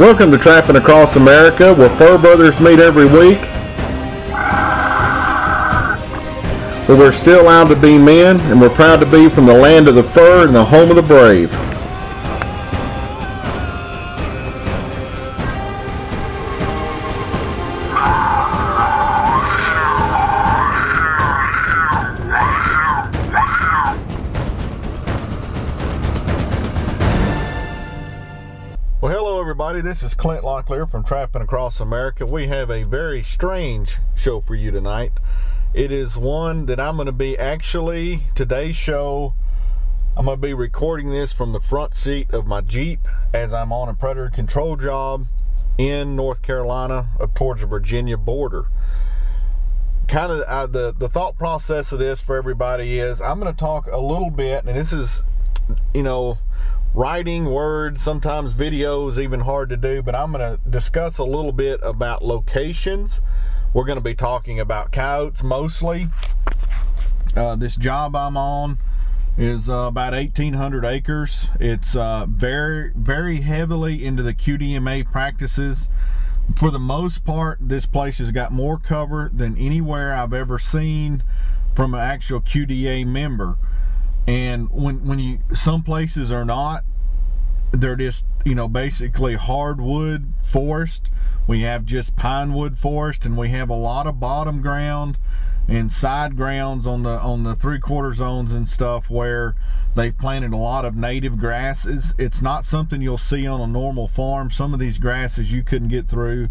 Welcome to Trapping Across America, where fur brothers meet every week. But we're still allowed to be men, and we're proud to be from the land of the fur and the home of the brave. Well, hello everybody, this is Clint Locklear from Trapping Across America. We have a very strange show for you tonight. It is one that I'm going to be today's show, I'm going to be recording this from the front seat of my Jeep as I'm on a predator control job in North Carolina up towards the Virginia border. Kind of the thought process of this for everybody is I'm going to talk a little bit, and this is, writing words, sometimes videos, even hard to do, but I'm going to discuss a little bit about locations. We're going to be talking about coyotes mostly. This job I'm on is about 1,800 acres. It's very, very heavily into the QDMA practices. For the most part, this place has got more cover than anywhere I've ever seen from an actual QDA member. And some places are not, they're just basically hardwood forest. We have just pine wood forest, and we have a lot of bottom ground and side grounds on the 3/4 zones and stuff where they've planted a lot of native grasses. It's not something you'll see on a normal farm. Some of these grasses you couldn't get through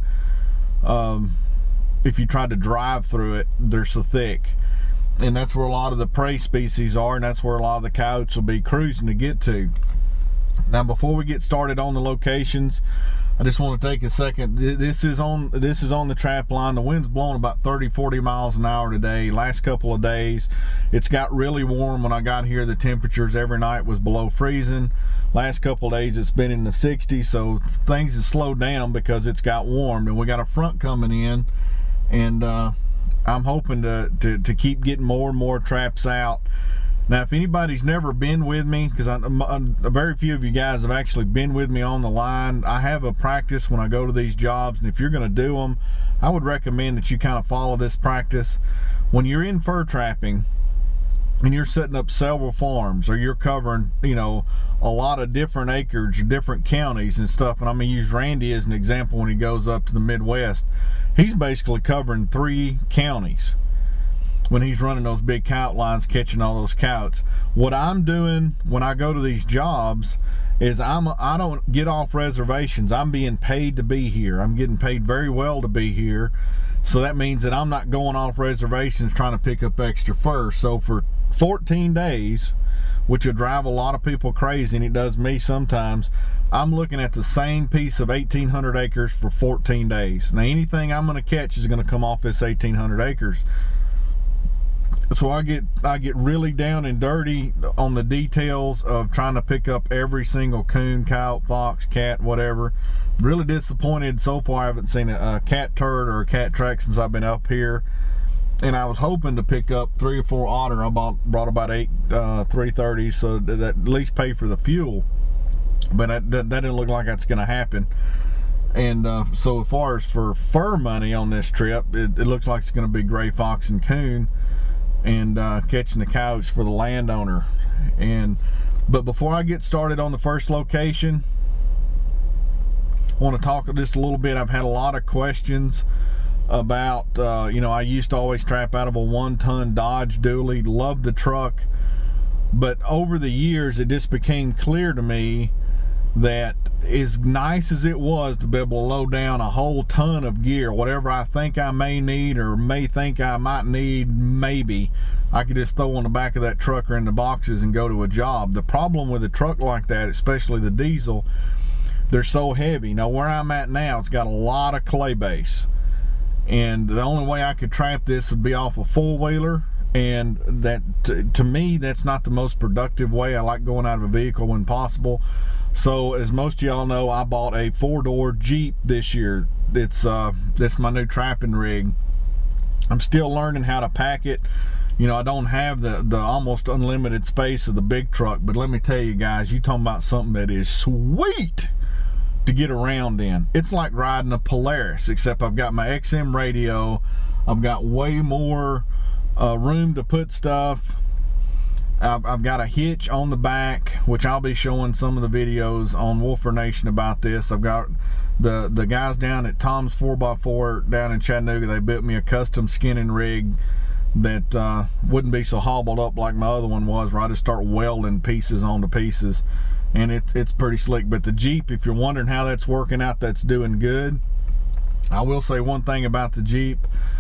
if you tried to drive through it. They're so thick. And that's where a lot of the prey species are, and that's where a lot of the coyotes will be cruising to get to. Now, before we get started on the locations, I just want to take a second. This is on the trap line. The wind's blowing about 30-40 miles an hour today. Last couple of days, it's got really warm. When I got here, the temperatures every night was below freezing. Last couple of days, it's been in the 60s, so things have slowed down because it's got warm. And we got a front coming in, and I'm hoping to keep getting more and more traps out. Now, if anybody's never been with me, because very few of you guys have actually been with me on the line, I have a practice when I go to these jobs, and if you're going to do them, I would recommend that you kind of follow this practice. When you're in fur trapping and you're setting up several farms, or you're covering, a lot of different acreage, different counties and stuff, and I'm going to use Randy as an example when he goes up to the Midwest. He's basically covering 3 counties when he's running those big coyote lines, catching all those coyotes. What I'm doing when I go to these jobs is I don't get off reservations. I'm being paid to be here. I'm getting paid very well to be here. So that means that I'm not going off reservations trying to pick up extra fur. So for 14 days, which will drive a lot of people crazy, and it does me sometimes, I'm looking at the same piece of 1,800 acres for 14 days. Now, anything I'm going to catch is going to come off this 1,800 acres. So I get really down and dirty on the details of trying to pick up every single coon, coyote, fox, cat, whatever. Really disappointed so far. I haven't seen a cat turd or a cat track since I've been up here. And I was hoping to pick up 3 or 4 otter. I brought about 8 330s, so that at least pay for the fuel. But that didn't look like that's going to happen. And so as far as for fur money on this trip, it looks like it's going to be gray fox and coon, and catching the coyotes for the landowner. But before I get started on the first location, I want to talk just a little bit. I've had a lot of questions about, I used to always trap out of a 1-ton Dodge Dually, loved the truck, but over the years it just became clear to me that as nice as it was to be able to load down a whole ton of gear, whatever I think I may need or may think I might need, maybe I could just throw on the back of that truck or in the boxes and go to a job. The problem with a truck like that, especially the diesel, they're so heavy. Now where I'm at now, it's got a lot of clay base, and the only way I could trap this would be off a 4-wheeler, and that to me, that's not the most productive way. I like going out of a vehicle when possible. So as most of y'all know, I bought a 4-door Jeep this year. It's my new trapping rig. I'm still learning how to pack it. I don't have the almost unlimited space of the big truck, but let me tell you guys, you talking about something that is sweet. to get around in. It's like riding a Polaris, except I've got my XM radio. I've got way more room to put stuff. I've got a hitch on the back, which I'll be showing some of the videos on Wolfer Nation about this. I've got the guys down at Tom's 4x4 down in Chattanooga. They built me a custom skinning rig that wouldn't be so hobbled up like my other one was, where I just start welding pieces onto pieces, and it's pretty slick. But the Jeep, if you're wondering how that's working out, that's doing good. I will say one thing about the Jeep.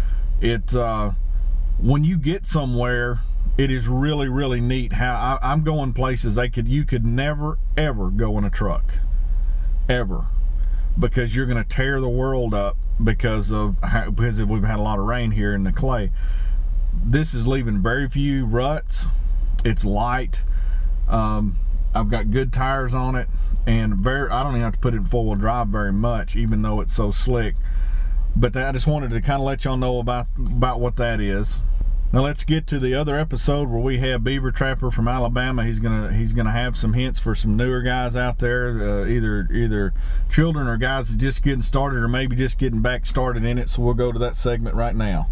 When you get somewhere, it is really, really neat how I'm going places you could never, ever go in a truck. Ever. Because you're going to tear the world up because we've had a lot of rain here in the clay. This is leaving very few ruts. It's light. I've got good tires on it, and I don't even have to put it in four-wheel drive very much, even though it's so slick. But I just wanted to kind of let y'all know about what that is. Now let's get to the other episode where we have Beaver Trapper from Alabama. He's gonna have some hints for some newer guys out there, either children or guys that just getting started, or maybe just getting back started in it. So we'll go to that segment right now.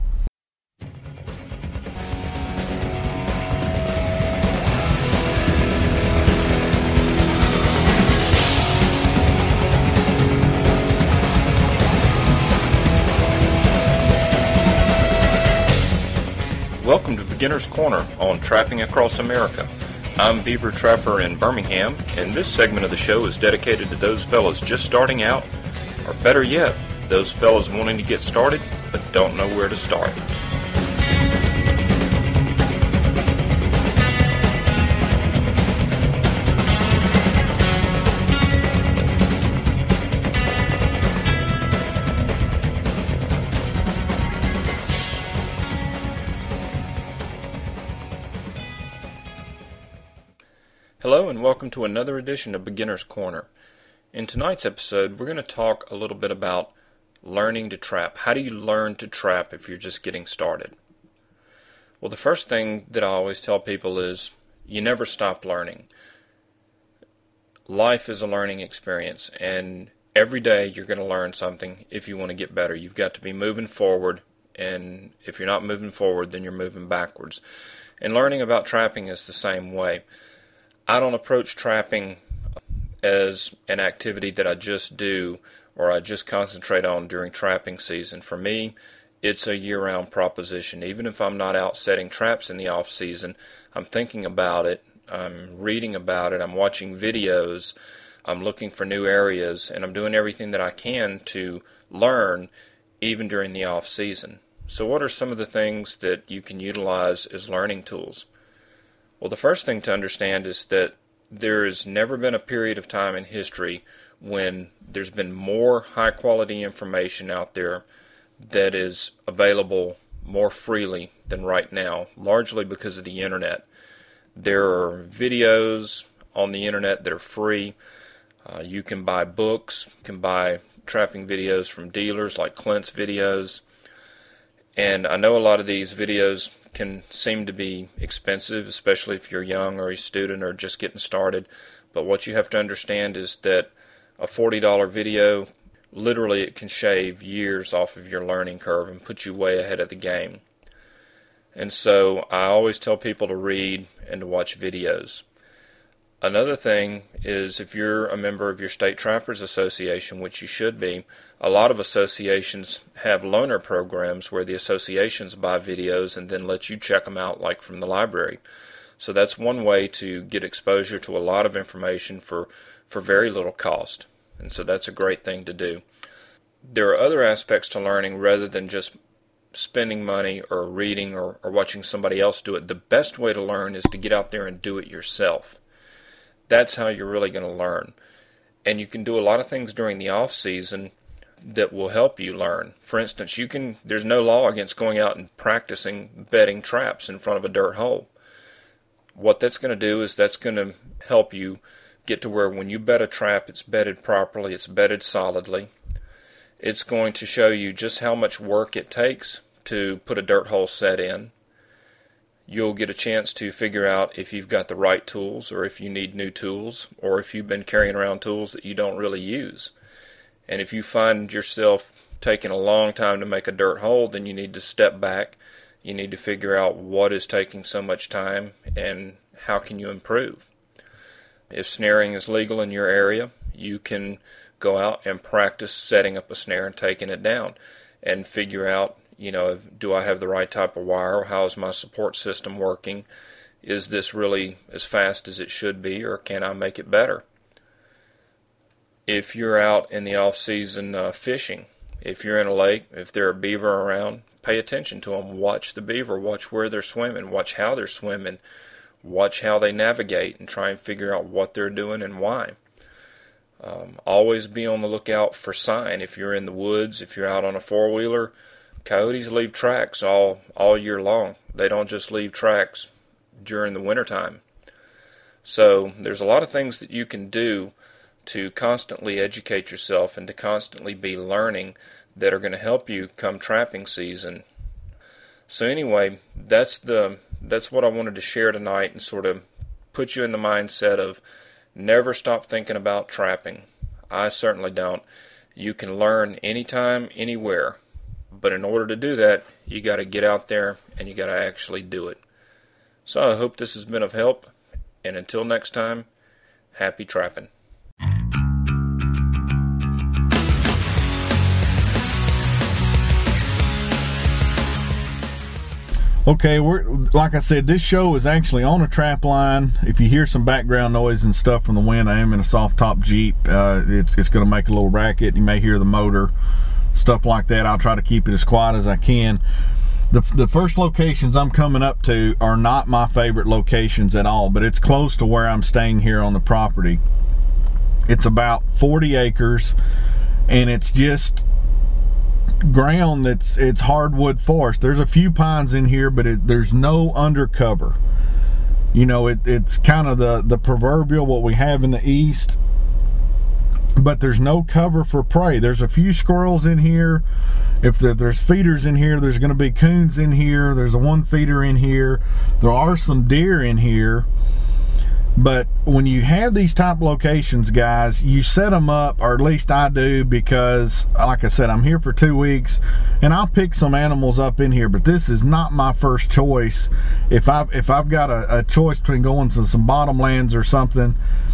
Welcome to Beginner's Corner on Trapping Across America. I'm Beaver Trapper in Birmingham, and this segment of the show is dedicated to those fellas just starting out, or better yet, those fellas wanting to get started but don't know where to start. Hello and welcome to another edition of Beginner's Corner. In tonight's episode, we're going to talk a little bit about learning to trap. How do you learn to trap if you're just getting started? Well, the first thing that I always tell people is you never stop learning. Life is a learning experience, and every day you're going to learn something if you want to get better. You've got to be moving forward, and if you're not moving forward, then you're moving backwards. And learning about trapping is the same way. I don't approach trapping as an activity that I just do or I just concentrate on during trapping season. For me, it's a year-round proposition. Even if I'm not out setting traps in the off-season, I'm thinking about it, I'm reading about it, I'm watching videos, I'm looking for new areas, and I'm doing everything that I can to learn even during the off-season. So what are some of the things that you can utilize as learning tools? Well, the first thing to understand is that there has never been a period of time in history when there's been more high-quality information out there that is available more freely than right now, largely because of the Internet. There are videos on the Internet that are free. You can buy books, you can buy trapping videos from dealers like Clint's Videos. And I know a lot of these videos can seem to be expensive, especially if you're young or a student or just getting started. But what you have to understand is that a $40 video, literally it can shave years off of your learning curve and put you way ahead of the game. And so I always tell people to read and to watch videos. Another thing is if you're a member of your State Trappers Association, which you should be, a lot of associations have loaner programs where the associations buy videos and then let you check them out like from the library. So that's one way to get exposure to a lot of information for very little cost. And so that's a great thing to do. There are other aspects to learning rather than just spending money or reading or watching somebody else do it. The best way to learn is to get out there and do it yourself. That's how you're really going to learn. And you can do a lot of things during the off season that will help you learn. For instance, there's no law against going out and practicing bedding traps in front of a dirt hole. What that's going to do is that's going to help you get to where when you bed a trap, it's bedded properly, it's bedded solidly. It's going to show you just how much work it takes to put a dirt hole set in. You'll get a chance to figure out if you've got the right tools or if you need new tools or if you've been carrying around tools that you don't really use. And if you find yourself taking a long time to make a dirt hole, then you need to step back. You need to figure out what is taking so much time and how can you improve. If snaring is legal in your area, you can go out and practice setting up a snare and taking it down and figure out, do I have the right type of wire? How is my support system working? Is this really as fast as it should be, or can I make it better? If you're out in the off-season fishing, if you're in a lake, if there are beaver around, pay attention to them. Watch the beaver. Watch where they're swimming. Watch how they're swimming. Watch how they navigate and try and figure out what they're doing and why. Always be on the lookout for sign. If you're in the woods, if you're out on a four-wheeler, coyotes leave tracks all year long. They don't just leave tracks during the wintertime. So there's a lot of things that you can do to constantly educate yourself and to constantly be learning that are going to help you come trapping season. So anyway, that's what I wanted to share tonight and sort of put you in the mindset of never stop thinking about trapping. I certainly don't. You can learn anytime, anywhere. But in order to do that, you got to get out there and you got to actually do it. So I hope this has been of help. And until next time, happy trapping. Okay, like I said, this show is actually on a trap line. If you hear some background noise and stuff from the wind, I am in a soft top Jeep. It's going to make a little racket. You may hear the motor, stuff like that. I'll try to keep it as quiet as I can. The first locations I'm coming up to are not my favorite locations at all, but it's close to where I'm staying here on the property. It's about 40 acres, and it's just ground it's hardwood forest. There's a few pines in here, but there's no undercover. It's kind of the proverbial what we have in the east, but there's no cover for prey. There's a few squirrels in here. If there's feeders in here, there's going to be coons in here. There's a one feeder in here. There are some deer in here. But when you have these type locations, guys, you set them up, or at least I do, because like I said, I'm here for 2 weeks and I'll pick some animals up in here, but this is not my first choice. If I've got a choice between going to some bottomlands or something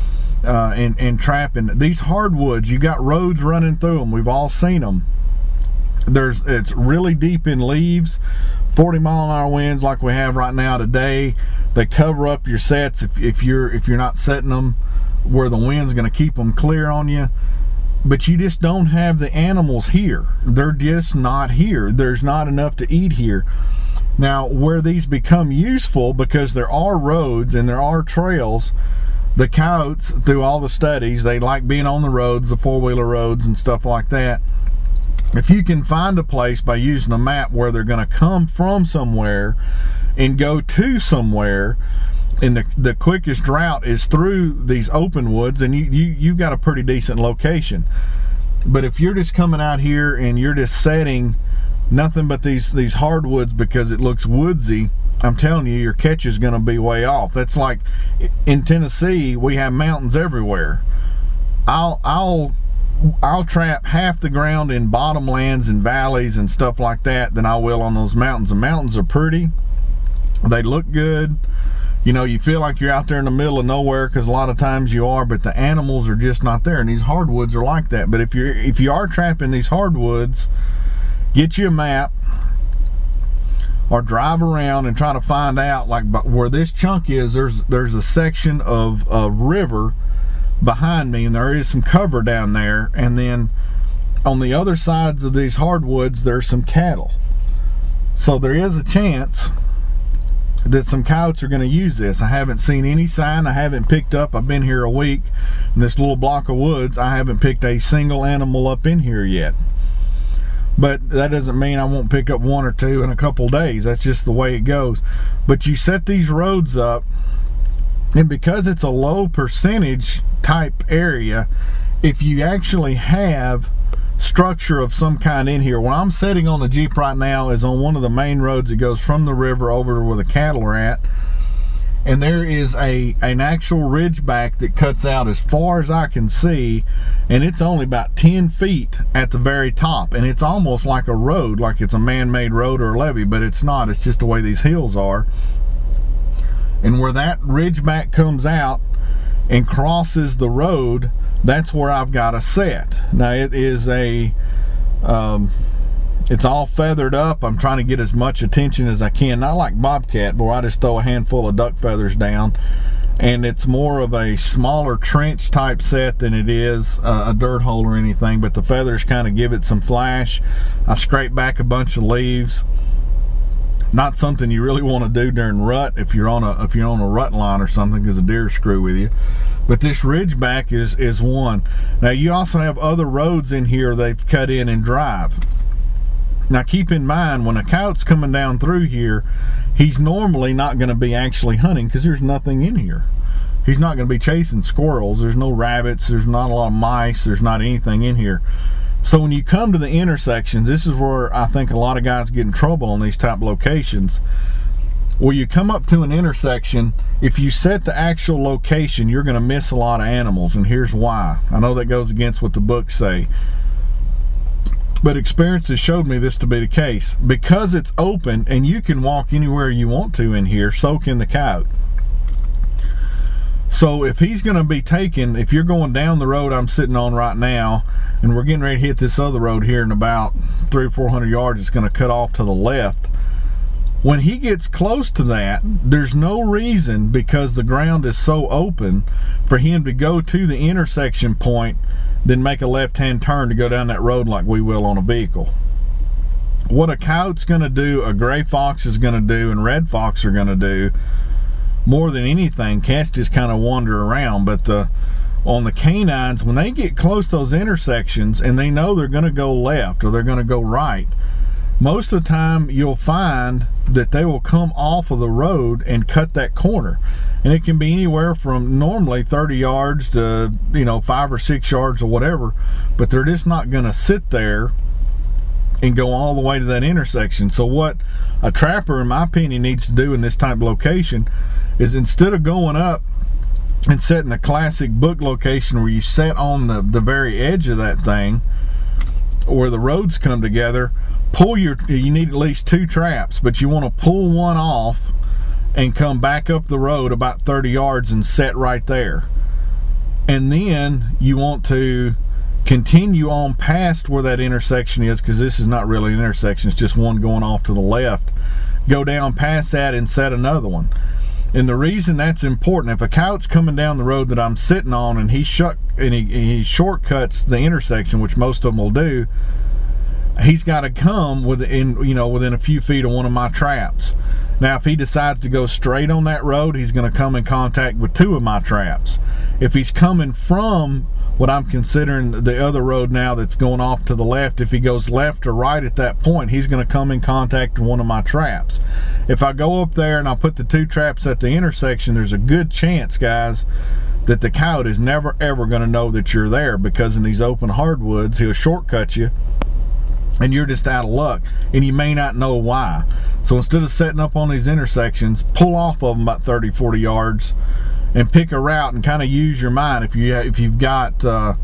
and trapping, these hardwoods, you got roads running through them. We've all seen them. It's really deep in leaves, 40-mile-an-hour winds like we have right now today. They cover up your sets if you're not setting them where the wind's going to keep them clear on you. But you just don't have the animals here. They're just not here. There's not enough to eat here. Now, where these become useful, because there are roads and there are trails, the coyotes, through all the studies, they like being on the roads, the four-wheeler roads and stuff like that. If you can find a place by using a map where they're going to come from somewhere and go to somewhere, and the quickest route is through these open woods, and you got a pretty decent location. But if you're just coming out here and you're just setting nothing but these hardwoods because it looks woodsy, I'm telling you, your catch is going to be way off. That's like in Tennessee, we have mountains everywhere. I'll trap half the ground in bottomlands and valleys and stuff like that than I will on those mountains. The mountains are pretty. They look good. You feel like you're out there in the middle of nowhere, because a lot of times you are, but the animals are just not there, and these hardwoods are like that. But if you are trapping these hardwoods, get you a map or drive around and try to find out, like where this chunk is, there's a section of a river behind me, and there is some cover down there, and then on the other sides of these hardwoods there's some cattle. So there is a chance that some coyotes are going to use this. I haven't seen any sign. I haven't picked up, I've been here a week in this little block of woods, I haven't picked a single animal up in here yet. But that doesn't mean I won't pick up one or two in a couple days. That's just the way it goes. But you set these roads up, and because it's a low percentage type area, if you actually have structure of some kind in here, where I'm sitting on the Jeep right now is on one of the main roads that goes from the river over to where the cattle are at, and there is an actual ridgeback that cuts out as far as I can see, and it's only about 10 feet at the very top, and it's almost like a road, like it's a man-made road or a levee, but it's not. It's just the way these hills are. And where that ridgeback comes out and crosses the road, that's where I've got a set. Now it is it's all feathered up. I'm trying to get as much attention as I can, not like bobcat, where I just throw a handful of duck feathers down, and it's more of a smaller trench type set than it is a dirt hole or anything, but the feathers kind of give it some flash. I scrape back a bunch of leaves. Not something you really want to do during rut if you're on a rut line or something, because the deer screw with you. But this ridgeback is one. Now you also have other roads in here they've cut in and drive. Now keep in mind, when a coyote's coming down through here, he's normally not going to be actually hunting because there's nothing in here. He's not going to be chasing squirrels. There's no rabbits. There's not a lot of mice. There's not anything in here. So when you come to the intersections, this is where I think a lot of guys get in trouble on these type locations. Where you come up to an intersection, if you set the actual location, you're going to miss a lot of animals, and here's why. I know that goes against what the books say, but experience has showed me this to be the case. Because it's open and you can walk anywhere you want to in here, so can the coyote. So if he's going to be taken, if you're going down the road I'm sitting on right now, and we're getting ready to hit this other road here in about 300 or 400 yards, it's going to cut off to the left. When he gets close to that, there's no reason, because the ground is so open, for him to go to the intersection point, then make a left-hand turn to go down that road like we will on a vehicle. What a coyote's going to do, a gray fox is going to do, and red fox are going to do, more than anything, cats just kind of wander around. But on the canines, when they get close to those intersections and they know they're going to go left or they're going to go right, most of the time you'll find that they will come off of the road and cut that corner. And it can be anywhere from normally 30 yards to 5 or 6 yards or whatever, but they're just not going to sit there and go all the way to that intersection. So what a trapper, in my opinion, needs to do in this type of location is, instead of going up and setting the classic book location where you set on the very edge of that thing where the roads come together, you need at least 2 traps, but you want to pull one off and come back up the road about 30 yards and set right there. And then you want to continue on past where that intersection is, because this is not really an intersection, it's just one going off to the left. Go down past that and set another one. And the reason that's important, if a coyote's coming down the road that I'm sitting on and he shortcuts the intersection, which most of them will do, he's got to come within a few feet of one of my traps. Now, if he decides to go straight on that road, he's going to come in contact with 2 of my traps. If he's coming from what I'm considering the other road now that's going off to the left, if he goes left or right at that point, he's going to come in contact with one of my traps. If I go up there and I put the 2 traps at the intersection, there's a good chance, guys, that the coyote is never ever going to know that you're there, because in these open hardwoods, he'll shortcut you and you're just out of luck, and you may not know why. So instead of setting up on these intersections, pull off of them about 30, 40 yards and pick a route and kind of use your mind. If you've got an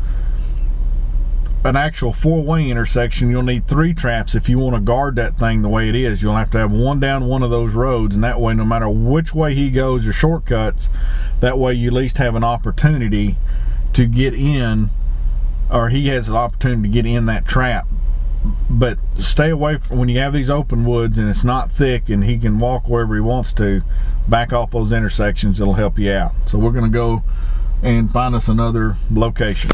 actual 4-way intersection, you'll need 3 traps if you want to guard that thing the way it is. You'll have to have one down one of those roads, and that way, no matter which way he goes or shortcuts, that way you at least have an opportunity to get in, or he has an opportunity to get in that trap. But stay away from, when you have these open woods and it's not thick and he can walk wherever he wants to, back off those intersections. It'll help you out. So we're going to go and find us another location.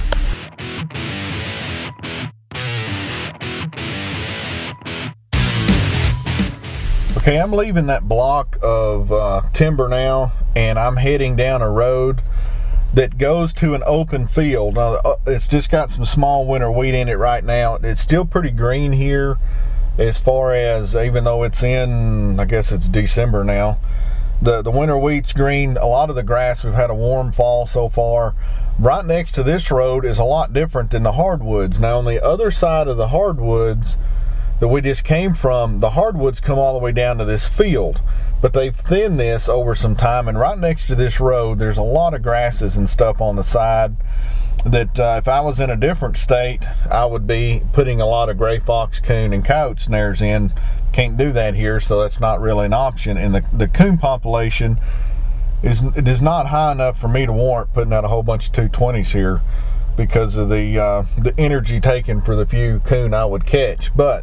Okay, I'm leaving that block of timber now, and I'm heading down a road that goes to an open field. Now, it's just got some small winter wheat in it right now. It's still pretty green here, as far as, even though it's in, I guess it's December now, the winter wheat's green. A lot of the grass, we've had a warm fall so far. Right next to this road is a lot different than the hardwoods. Now, on the other side of the hardwoods, that we just came from, the hardwoods come all the way down to this field, but they've thinned this over some time, and right next to this road there's a lot of grasses and stuff on the side that if I was in a different state, I would be putting a lot of gray fox, coon, and coyote snares in. Can't do that here, so that's not really an option. And the coon population is not high enough for me to warrant putting out a whole bunch of 220s here because of the energy taken for the few coon I would catch. But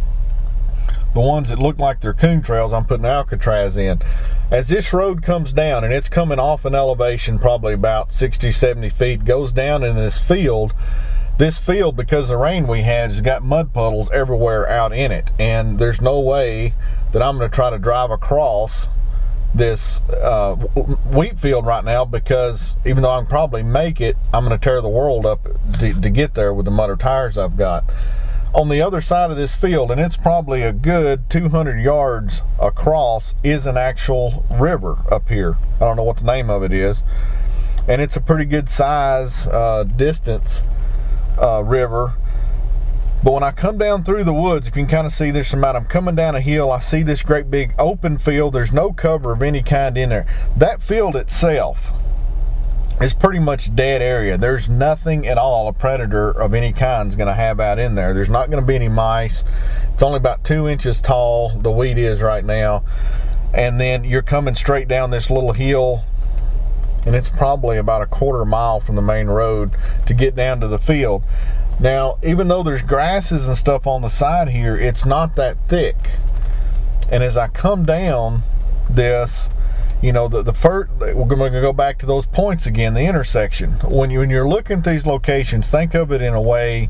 the ones that look like they're coon trails, I'm putting Alcatraz in. As this road comes down, and it's coming off an elevation probably about 60-70 feet, goes down in this field, because of the rain we had, has got mud puddles everywhere out in it, and there's no way that I'm going to try to drive across this wheat field right now, because even though I can probably make it, I'm going to tear the world up to get there with the mudder tires I've got. On the other side of this field, and it's probably a good 200 yards across, is an actual river up here. I don't know what the name of it is, and it's a pretty good size distance river. But when I come down through the woods, if you can kind of see this amount, I'm coming down a hill, I see this great big open field. There's no cover of any kind in there. That field itself is pretty much dead area. There's nothing at all a predator of any kind is going to have out in there. There's not going to be any mice. It's only about 2 inches tall, the wheat is right now. And then you're coming straight down this little hill, and it's probably about a quarter mile from the main road to get down to the field. Now, even though there's grasses and stuff on the side here, it's not that thick. And as I come down this, you know, the first, we're going to go back to those points again, the intersection. When you're looking at these locations, think of it in a way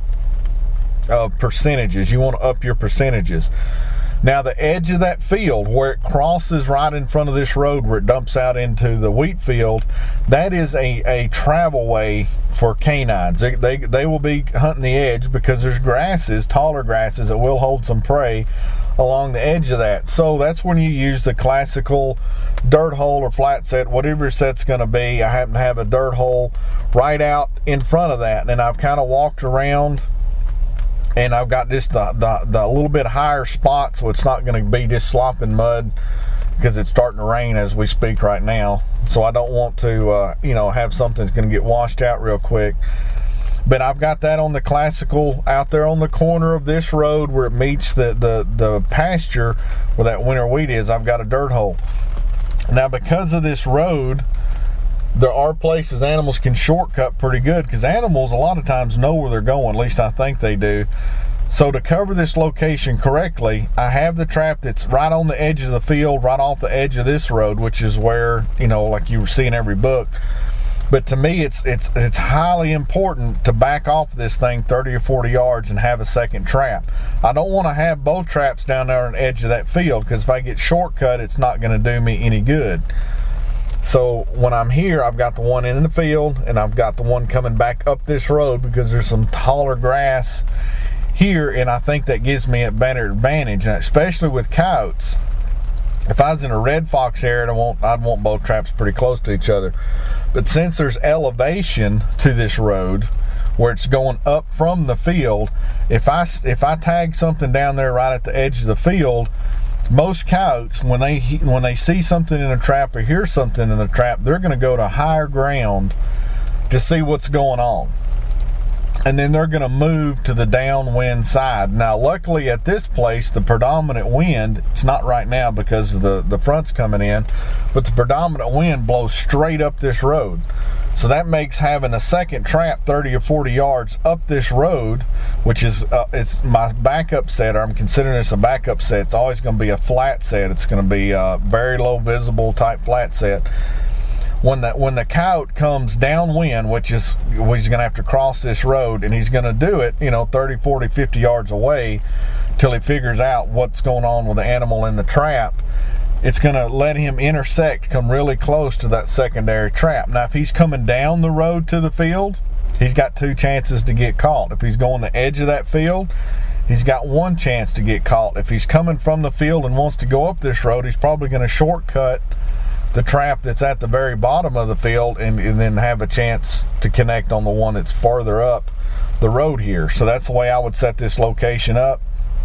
of percentages. You want to up your percentages. Now, the edge of that field, where it crosses right in front of this road, where it dumps out into the wheat field, that is a travel way for canines. They will be hunting the edge because there's grasses, taller grasses, that will hold some prey along the edge of that. So that's when you use the classical dirt hole or flat set, whatever your set's going to be. I happen to have a dirt hole right out in front of that, and I've kind of walked around, and I've got just the little bit higher spot, so it's not going to be just slopping mud, because it's starting to rain as we speak right now. So I don't want to have something that's going to get washed out real quick. But I've got that on the classical out there on the corner of this road where it meets the pasture where that winter wheat is. I've got a dirt hole. Now, because of this road, there are places animals can shortcut pretty good, because animals a lot of times know where they're going, at least I think they do. So to cover this location correctly, I have the trap that's right on the edge of the field, right off the edge of this road, which is where, like you see in every book. But to me, it's highly important to back off this thing 30 or 40 yards and have a second trap. I don't want to have both traps down there on the edge of that field, because if I get shortcut, it's not going to do me any good. So when I'm here, I've got the one in the field, and I've got the one coming back up this road, because there's some taller grass here, and I think that gives me a better advantage, and especially with coyotes. If I was in a red fox area, I'd want both traps pretty close to each other. But since there's elevation to this road, where it's going up from the field, if I tag something down there right at the edge of the field, most coyotes, when they see something in a trap or hear something in the trap, they're going to go to higher ground to see what's going on. And then they're going to move to the downwind side. Now, luckily at this place, the predominant wind, it's not right now because of the front's coming in, but the predominant wind blows straight up this road. So that makes having a second trap 30 or 40 yards up this road, which is it's my backup set, or I'm considering this a backup set. It's always going to be a flat set. It's going to be a very low visible type flat set. When the coyote comes downwind, which is he's going to have to cross this road, and he's going to do it 30, 40, 50 yards away till he figures out what's going on with the animal in the trap, it's going to let him intersect, come really close to that secondary trap. Now, if he's coming down the road to the field, he's got two chances to get caught. If he's going the edge of that field, he's got one chance to get caught. If he's coming from the field and wants to go up this road, he's probably going to shortcut the trap that's at the very bottom of the field and then have a chance to connect on the one that's farther up the road here. So that's the way I would set this location up.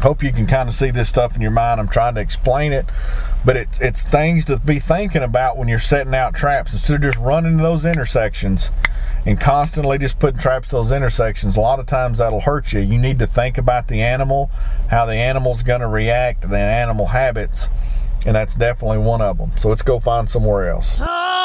Hope you can kind of see this stuff in your mind. I'm trying to explain it, but it's things to be thinking about when you're setting out traps. Instead of just running to those intersections and constantly just putting traps to those intersections, a lot of times that'll hurt you. You need to think about the animal, how the animal's going to react, the animal habits, and that's definitely one of them. So let's go find somewhere else.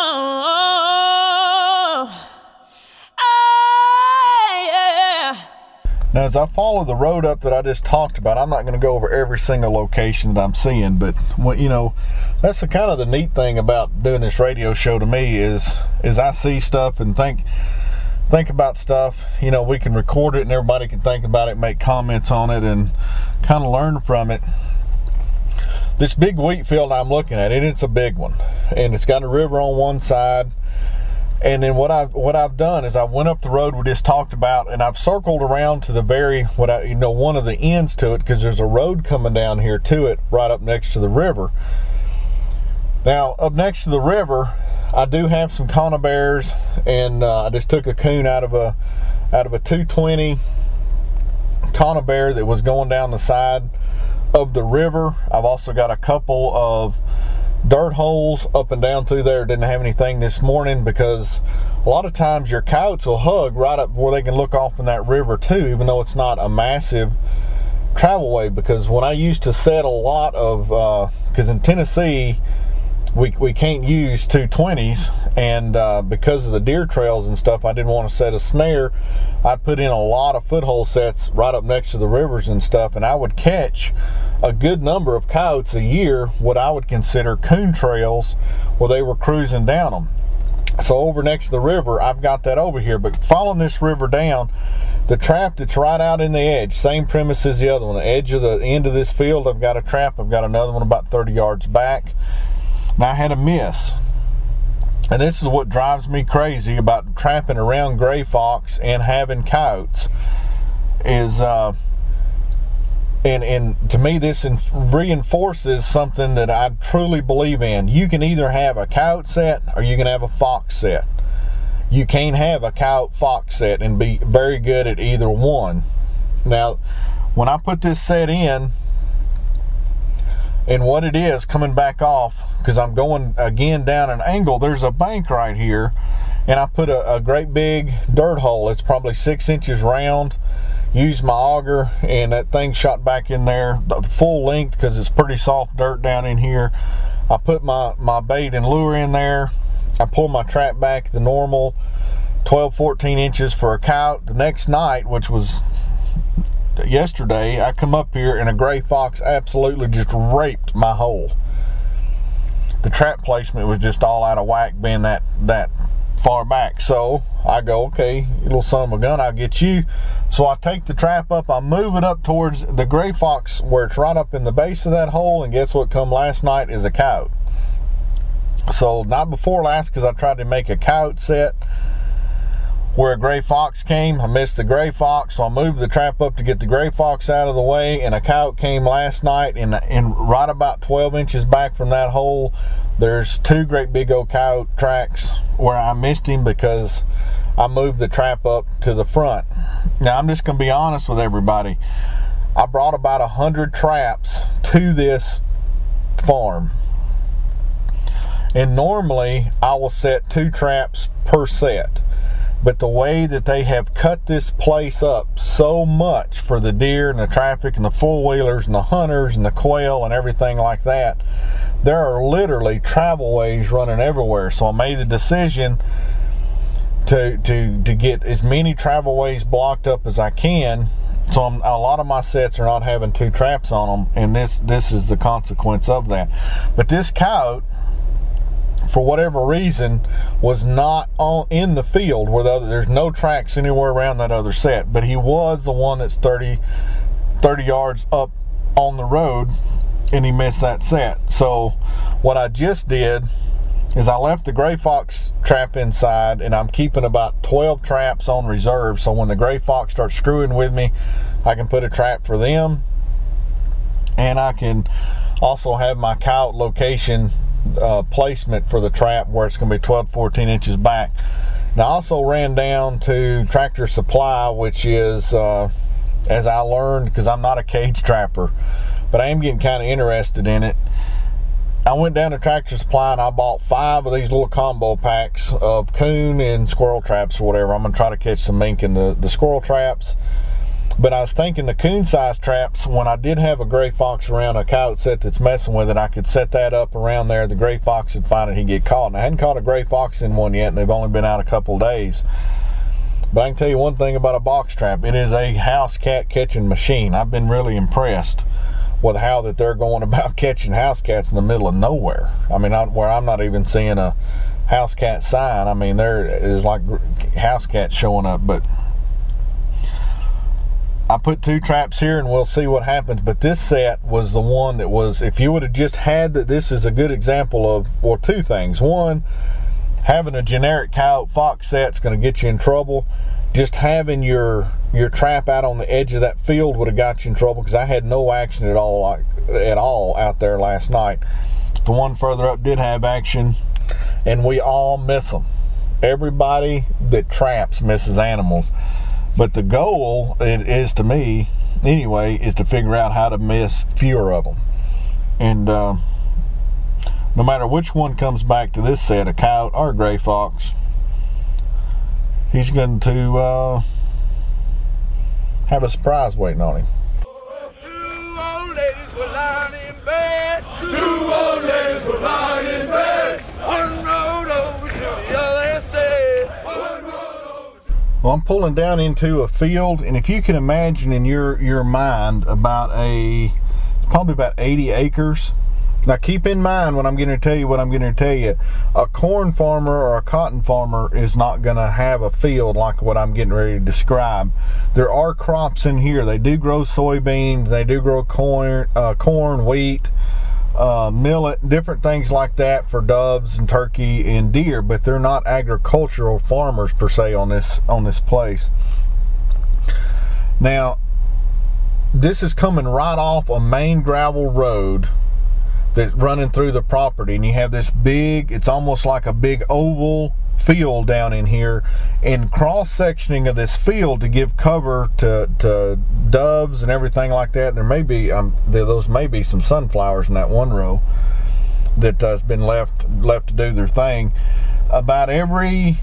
Now, as I follow the road up that I just talked about, I'm not going to go over every single location that I'm seeing, but that's the kind of the neat thing about doing this radio show to me is I see stuff and think about stuff. We can record it and everybody can think about it, make comments on it, and kind of learn from it. This big wheat field I'm looking at, it's a big one, and it's got a river on one side. And then what I've done is I went up the road we just talked about, and I've circled around to the one of the ends to it, because there's a road coming down here to it right up next to the river. Now, up next to the river, I do have some conibears, and I just took a coon out of a 220 conibear that was going down the side of the river. I've also got a couple of dirt holes up and down through there. Didn't have anything this morning because a lot of times your coyotes will hug right up where they can look off in that river too, even though it's not a massive travel way. Because when I used to set a lot of because in Tennessee we can't use 220s, and because of the deer trails and stuff, I didn't want to set a snare. I'd put in a lot of foothold sets right up next to the rivers and stuff, and I would catch a good number of coyotes a year, what I would consider coon trails, where they were cruising down them. So over next to the river, I've got that over here. But following this river down, the trap that's right out in the edge, same premise as the other one. The edge of the end of this field, I've got a trap. I've got another one about 30 yards back. Now I had a miss. And this is what drives me crazy about trapping around gray fox and having coyotes is and to me this reinforces something that I truly believe in. You can either have a coyote set or you can have a fox set. You can't have a coyote fox set and be very good at either one. Now, when I put this set in, and what it is coming back off, because I'm going again down an angle, there's a bank right here, and I put a great big dirt hole. It's probably 6 inches round. Used my auger, and that thing shot back in there the full length because it's pretty soft dirt down in here. I put my bait and lure in there. I pulled my trap back the normal 12-14 inches for a coyote. The next night, which was yesterday, I come up here and a gray fox absolutely just raped my hole. The trap placement was just all out of whack being that far back. So I go, okay, you little son of a gun, I'll get you. So I take the trap up, I move it up towards the gray fox where it's right up in the base of that hole, and guess what come last night is a coyote. So not before last, because I tried to make a coyote set where a gray fox came. I missed the gray fox, so I moved the trap up to get the gray fox out of the way, and a coyote came last night, and right about 12 inches back from that hole, there's two great big old coyote tracks where I missed him because I moved the trap up to the front. Now, I'm just going to be honest with everybody. I brought about 100 traps to this farm. And normally, I will set 2 traps per set. But the way that they have cut this place up so much for the deer and the traffic and the four-wheelers and the hunters and the quail and everything like that, there are literally travel ways running everywhere. So I made the decision to get as many travel ways blocked up as I can. So a lot of my sets are not having 2 traps on them, and this is the consequence of that. But this coyote, for whatever reason, was not in the field where there's no tracks anywhere around that other set, but he was the one that's 30 yards up on the road, and he missed that set. So what I just did is I left the gray fox trap inside, and I'm keeping about 12 traps on reserve, so when the gray fox starts screwing with me, I can put a trap for them, and I can also have my coyote location placement for the trap where it's going to be 12-14 inches back. Now, I also ran down to Tractor Supply, which is as I learned, because I'm not a cage trapper, but I am getting kind of interested in it. I went down to Tractor Supply and I bought 5 of these little combo packs of coon and squirrel traps or whatever. I'm going to try to catch some mink in the squirrel traps. But I was thinking the coon size traps, when I did have a gray fox around, a coyote set that's messing with it, I could set that up around there. The gray fox would find it, he'd get caught. And I hadn't caught a gray fox in one yet, and they've only been out a couple of days. But I can tell you one thing about a box trap. It is a house cat catching machine. I've been really impressed with how that they're going about catching house cats in the middle of nowhere. I mean, where I'm not even seeing a house cat sign. I mean, there is like house cats showing up. But I put 2 traps here and we'll see what happens. But this set was the one that was, if you would have just had that, this is a good example of, well, 2 things. One, having a generic coyote fox set's going to get you in trouble. Just having your trap out on the edge of that field would have got you in trouble, because I had no action at all out there last night. The one further up did have action, and we all miss them. Everybody that traps misses animals. But the goal, it is to me anyway, is to figure out how to miss fewer of them. And no matter which one comes back to this set, a coyote or a gray fox, he's going to have a surprise waiting on him. 2 old ladies were lying in bed. 2 old ladies were lying in bed. One rode over to the other said. One rode over to... Well, I'm pulling down into a field, and if you can imagine in your mind it's probably about 80 acres. Now, keep in mind when I'm going to tell you what I'm going to tell you. A corn farmer or a cotton farmer is not going to have a field like what I'm getting ready to describe. There are crops in here. They do grow soybeans. They do grow corn, wheat, millet, different things like that for doves and turkey and deer. But they're not agricultural farmers per se on this place. Now, this is coming right off a main gravel road that's running through the property, and you have this big, it's almost like a big oval field down in here, and cross-sectioning of this field to give cover to doves and everything like that. There may be those may be some sunflowers in that one row that has been left to do their thing. About every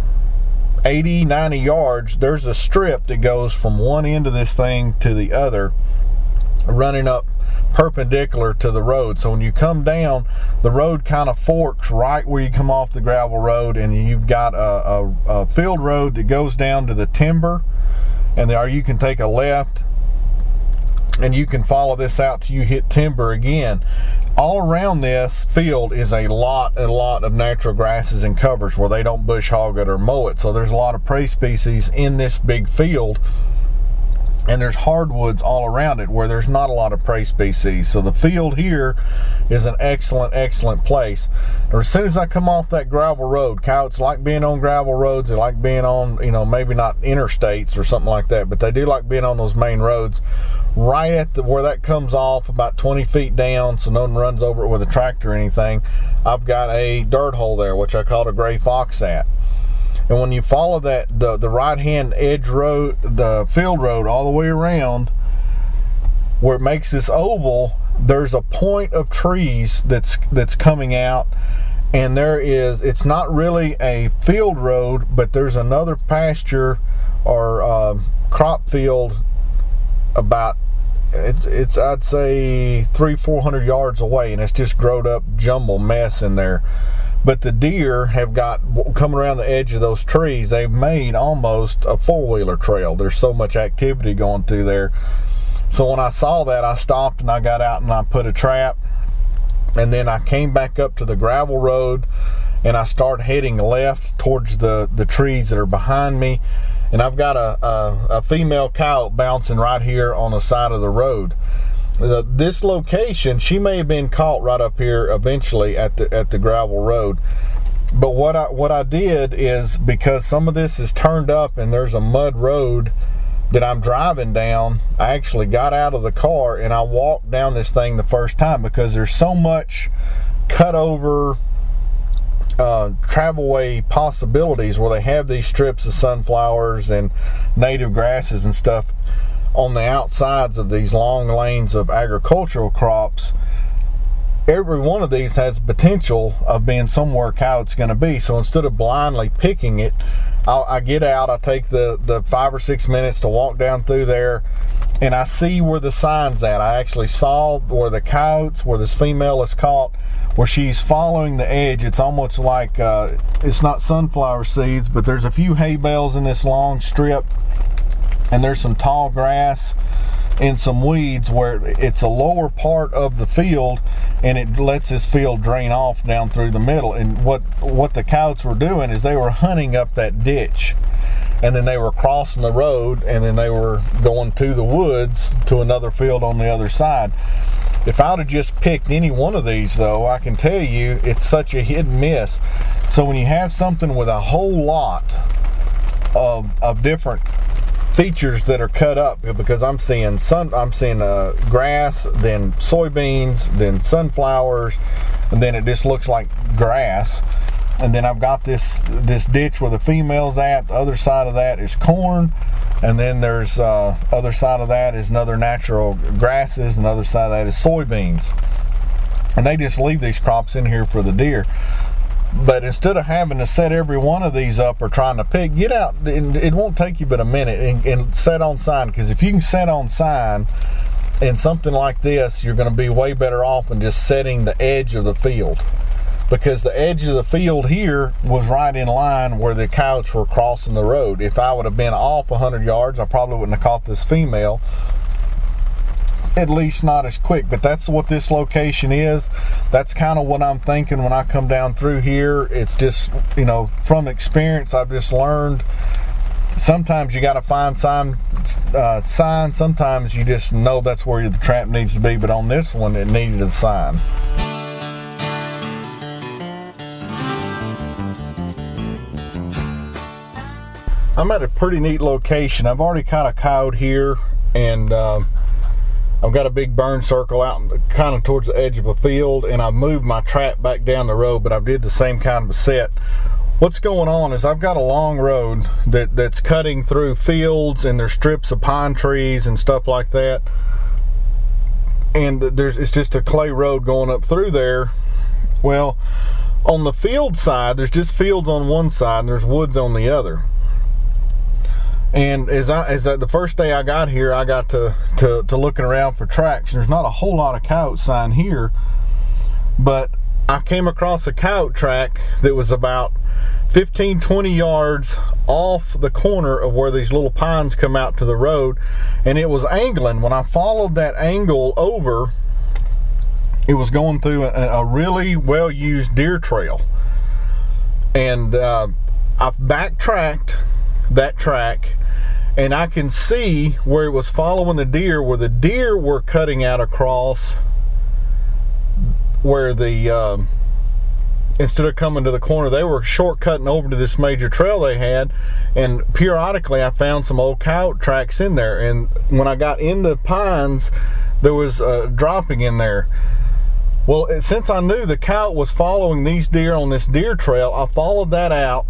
80-90 yards there's a strip that goes from one end of this thing to the other, running up perpendicular to the road. So when you come down, the road kind of forks right where you come off the gravel road, and you've got a field road that goes down to the timber, and there you can take a left and you can follow this out till you hit timber again. All around this field is a lot of natural grasses and covers where they don't bush hog it or mow it. So there's a lot of prey species in this big field, and there's hardwoods all around it where there's not a lot of prey species. So the field here is an excellent place. Or as soon as I come off that gravel road, coyotes like being on gravel roads. They like being on, maybe not interstates or something like that, but they do like being on those main roads. Right at where that comes off, about 20 feet down, so no one runs over it with a tractor or anything, I've got a dirt hole there, which I called a gray fox at. And when you follow that, the right-hand edge road, the field road, all the way around, where it makes this oval, there's a point of trees that's coming out, and it's not really a field road, but there's another pasture or crop field about, it's I'd say 300-400 yards away, and it's just growed up jumble mess in there. But the deer have got, coming around the edge of those trees, they've made almost a four-wheeler trail. There's so much activity going through there. So when I saw that, I stopped and I got out and I put a trap. And then I came back up to the gravel road and I started heading left towards the trees that are behind me. And I've got a female coyote bouncing right here on the side of the road. This location, she may have been caught right up here eventually at the gravel road. But what I did is, because some of this is turned up and there's a mud road that I'm driving down, I actually got out of the car and I walked down this thing the first time, because there's so much cut over travelway possibilities where they have these strips of sunflowers and native grasses and stuff on the outsides of these long lanes of agricultural crops, every one of these has potential of being somewhere a coyote's going to be. So instead of blindly picking it, I get out, I take the 5 or 6 minutes to walk down through there, and I see where the sign's at. I actually saw where the coyotes, where this female is caught, where she's following the edge. It's almost like, it's not sunflower seeds, but there's a few hay bales in this long strip, and there's some tall grass and some weeds where it's a lower part of the field, and it lets this field drain off down through the middle. And what the coyotes were doing is they were hunting up that ditch, and then they were crossing the road, and then they were going to the woods to another field on the other side. If I would have just picked any one of these, though, I can tell you it's such a hit and miss. So when you have something with a whole lot of different features that are cut up, because I'm seeing grass, then soybeans, then sunflowers, and then it just looks like grass. And then I've got this ditch where the female's at. The other side of that is corn, and then there's other side of that is another natural grasses, and the other side of that is soybeans. And they just leave these crops in here for the deer. But instead of having to set every one of these up or trying to pick, get out, and it won't take you but a minute, and set on sign. Because if you can set on sign in something like this, you're going to be way better off than just setting the edge of the field. Because the edge of the field here was right in line where the coyotes were crossing the road. If I would have been off 100 yards, I probably wouldn't have caught this female. At least not as quick. But that's what this location is. That's kind of what I'm thinking when I come down through here. It's just, from experience, I've just learned sometimes you got to find sign. Sometimes you just know that's where the trap needs to be. But on this one, it needed a sign. I'm at a pretty neat location. I've already caught a coyote here, and I've got a big burn circle out kind of towards the edge of a field, and I've moved my trap back down the road, but I did the same kind of a set. What's going on is I've got a long road that's cutting through fields, and there's strips of pine trees and stuff like that, and it's just a clay road going up through there. Well, on the field side, there's just fields on one side and there's woods on the other. And as the first day I got here, I got to looking around for tracks. There's not a whole lot of coyote sign here, but I came across a coyote track that was about 15-20 yards off the corner of where these little pines come out to the road, and it was angling. When I followed that angle over, it was going through a really well-used deer trail, and I've backtracked that track, and I can see where it was following the deer, where the deer were cutting out across where the instead of coming to the corner, they were shortcutting over to this major trail they had. And periodically I found some old coyote tracks in there, and when I got in the pines, there was dropping in there. Well, since I knew the coyote was following these deer on this deer trail, I followed that out,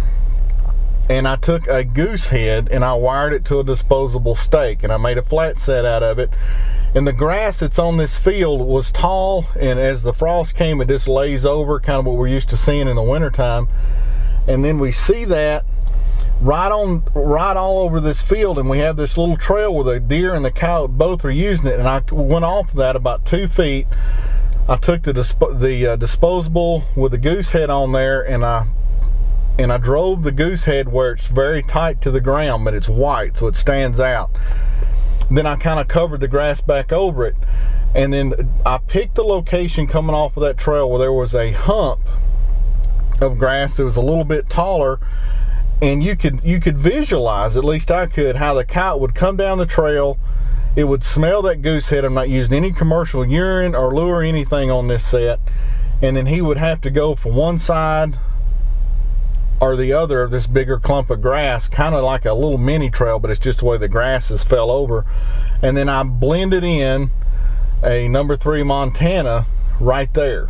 and I took a goose head and I wired it to a disposable stake, and I made a flat set out of it. And the grass that's on this field was tall, and as the frost came, it just lays over, kind of what we're used to seeing in the wintertime. And then we see that right all over this field, and we have this little trail where the deer and the coyote both are using it. And I went off that about 2 feet. I took the disposable with the goose head on there, and I drove the goose head where it's very tight to the ground, but it's white, so it stands out. Then I kind of covered the grass back over it, and then I picked the location coming off of that trail where there was a hump of grass that was a little bit taller, and you could visualize, at least I could, how the coyote would come down the trail. It would smell that goose head. I'm not using any commercial urine or lure or anything on this set. And then he would have to go from one side or the other of this bigger clump of grass, kind of like a little mini trail, but it's just the way the grasses fell over. And then I blended in a number 3 Montana right there.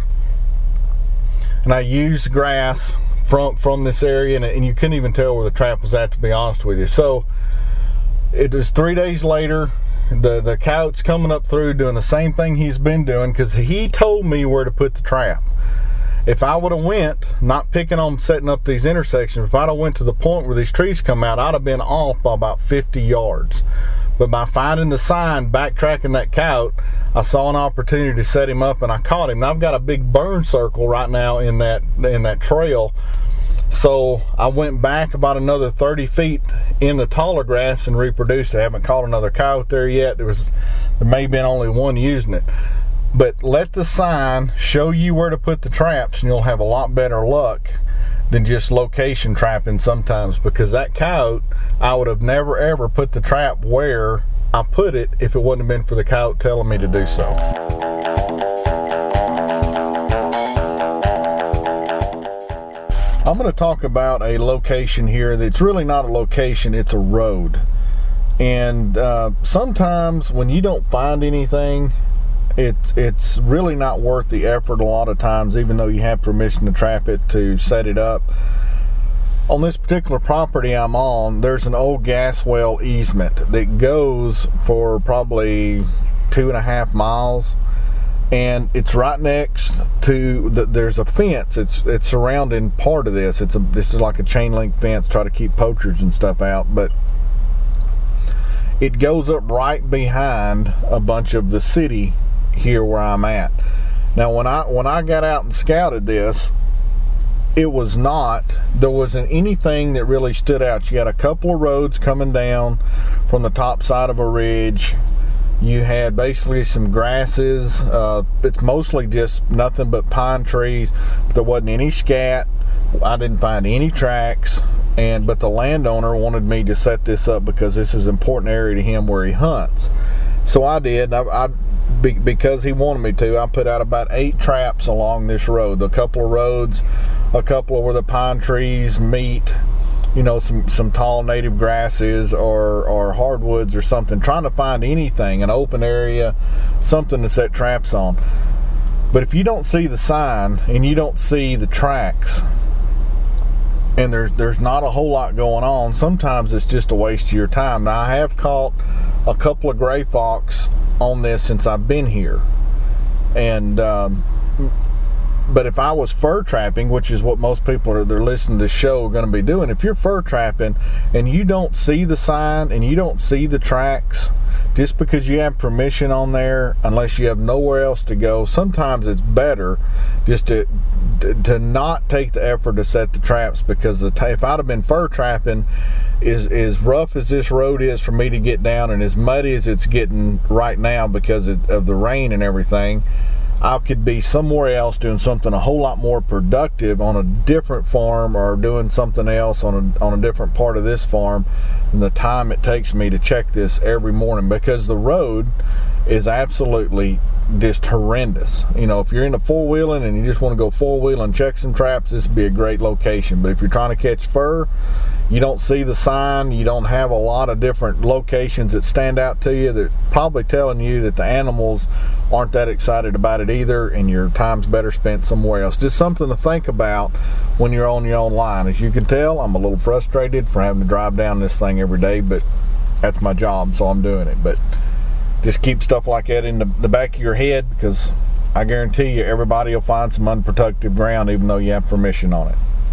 And I used grass from this area, and you couldn't even tell where the trap was at, to be honest with you. So it was 3 days later. The coyote's coming up through doing the same thing he's been doing, because he told me where to put the trap. If I would have went, not picking on setting up these intersections, if I'd have went to the point where these trees come out, I'd have been off by about 50 yards. But by finding the sign, backtracking that coyote, I saw an opportunity to set him up, and I caught him. Now I've got a big burn circle right now in that trail. So I went back about another 30 feet in the taller grass and reproduced it. I haven't caught another coyote there yet. There may have been only one using it. But let the sign show you where to put the traps, and you'll have a lot better luck than just location trapping sometimes, because that coyote, I would have never ever put the trap where I put it if it wouldn't have been for the coyote telling me to do so. I'm going to talk about a location here that's really not a location, it's a road. And sometimes when you don't find anything, it's really not worth the effort a lot of times, even though you have permission to trap it, to set it up. On this particular property I'm on, there's an old gas well easement that goes for probably 2.5 miles. And it's right next to there's a fence. It's surrounding part of this. This is like a chain link fence, try to keep poachers and stuff out, but it goes up right behind a bunch of the city here where I'm at. Now when I got out and scouted this, there wasn't anything that really stood out. You got a couple of roads coming down from the top side of a ridge. You had basically some grasses. It's mostly just nothing but pine trees. But there wasn't any scat. I didn't find any tracks. But the landowner wanted me to set this up because this is an important area to him where he hunts. So I did. Because he wanted me to, I put out about 8 traps along this road. A couple of roads, a couple where the pine trees meet. Some tall native grasses or hardwoods or something, trying to find anything, an open area, something to set traps on. But if you don't see the sign and you don't see the tracks, and there's not a whole lot going on, sometimes it's just a waste of your time. Now I have caught a couple of gray fox on this since I've been here, and but if I was fur trapping, which is what most people they're listening to this show are going to be doing, if you're fur trapping and you don't see the sign and you don't see the tracks, just because you have permission on there, unless you have nowhere else to go, sometimes it's better just to not take the effort to set the traps, because if I'd have been fur trapping, as rough as this road is for me to get down and as muddy as it's getting right now because of the rain and everything, I could be somewhere else doing something a whole lot more productive on a different farm, or doing something else on a different part of this farm, than the time it takes me to check this every morning, because the road is absolutely just horrendous. If you're into four-wheeling and you just want to go four-wheeling, check some traps, this would be a great location. But if you're trying to catch fur, you don't see the sign, you don't have a lot of different locations that stand out to you, that probably telling you that the animals aren't that excited about it either, and your time's better spent somewhere else. Just something to think about when you're on your own line. As you can tell, I'm a little frustrated for having to drive down this thing every day, but that's my job, so I'm doing it. But just keep stuff like that in the back of your head, because I guarantee you everybody will find some unprotected ground even though you have permission on it.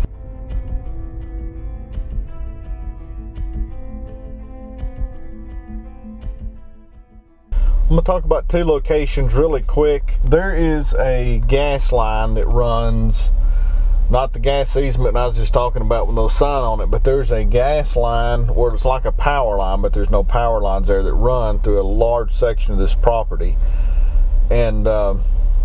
I'm going to talk about 2 locations really quick. There is a gas line that runs, not the gas easement I was just talking about with no sign on it, but there's a gas line where it's like a power line, but there's no power lines there, that run through a large section of this property. And I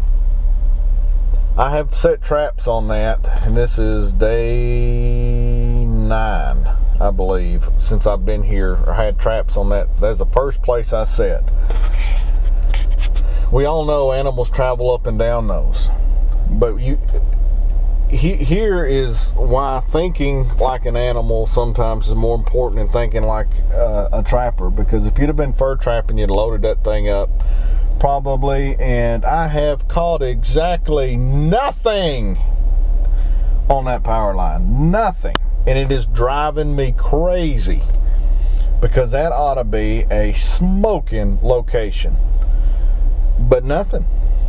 have set traps on that, and this is day 9, I believe, since I've been here, or had traps on that. That's the first place I set. We all know animals travel up and down those, but here is why thinking like an animal sometimes is more important than thinking like a trapper. Because if you'd have been fur trapping, you'd have loaded that thing up probably, and I have caught exactly nothing on that power line, nothing, and it is driving me crazy. because that ought to be a smoking location. But nothing.